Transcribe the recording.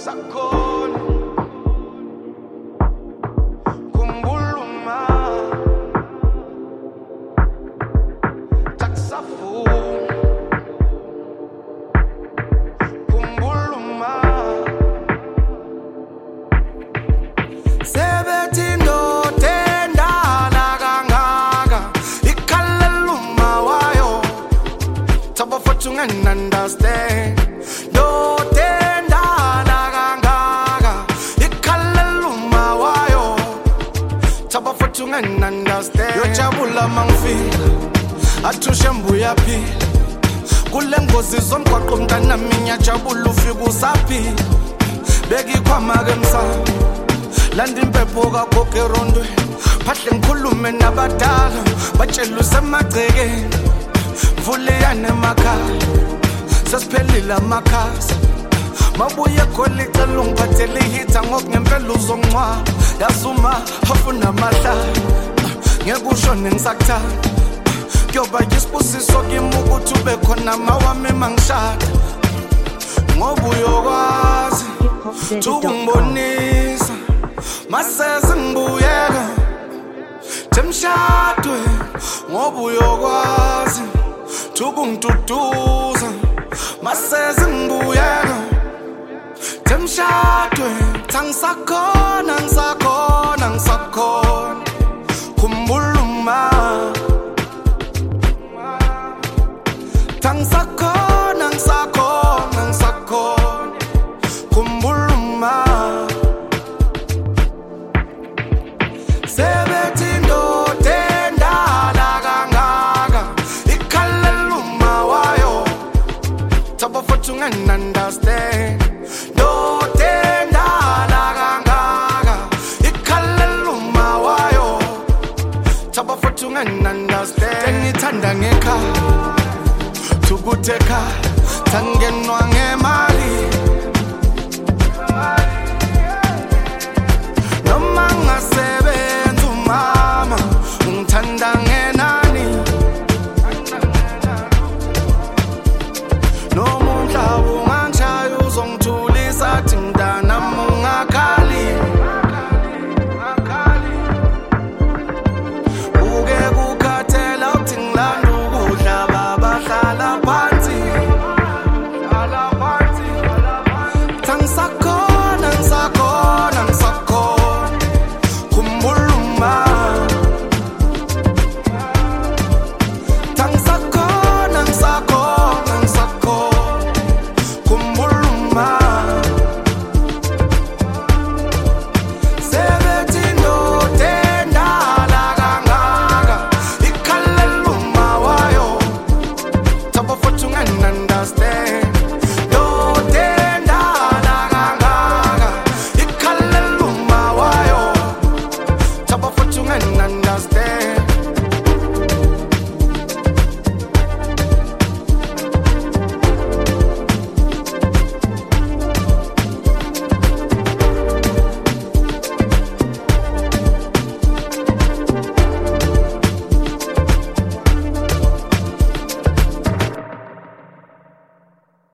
Sakhona khumbula uma takusafu khumbula uma sebethi ndoda endala kangaka ikhalela uma wayo thaba futhi unganunderstand understand yojabula mangifika athushe mbuya phila kule ngozi zomgwaqo mntana minya jabula ufika usaphila bekikhwama ke msana landa impepho kagogo erondweni phahle ngikhulume nabadala batshela usemagcekeni vuleyane emakhaya sesiphelile amakhasi mabuye khona icela ungiphathele ihitha ngokungempela uzongcwaba yazuma hafuna amahlala ngeke ushone ngisakuthanda kuyoba yisibusiso kimi ukuthi ube khona mawami mangishada ngoba uyokwazi ukungibonisa maseze ngibuyeka temshadwe ngoba uyokwazi ukungiduduza maseze ngibuyeka temshadwe tangisakhona khumbula uma tangisakhona khumbula uma sebethi ndoda endala kangaka ikhalela uma wayo thaba futhi unganunderstand understand ngithanda ngekhaya thukuthe tangenwa ngemali noma ngasebenza umama ungithanda ngenani noma umhlaba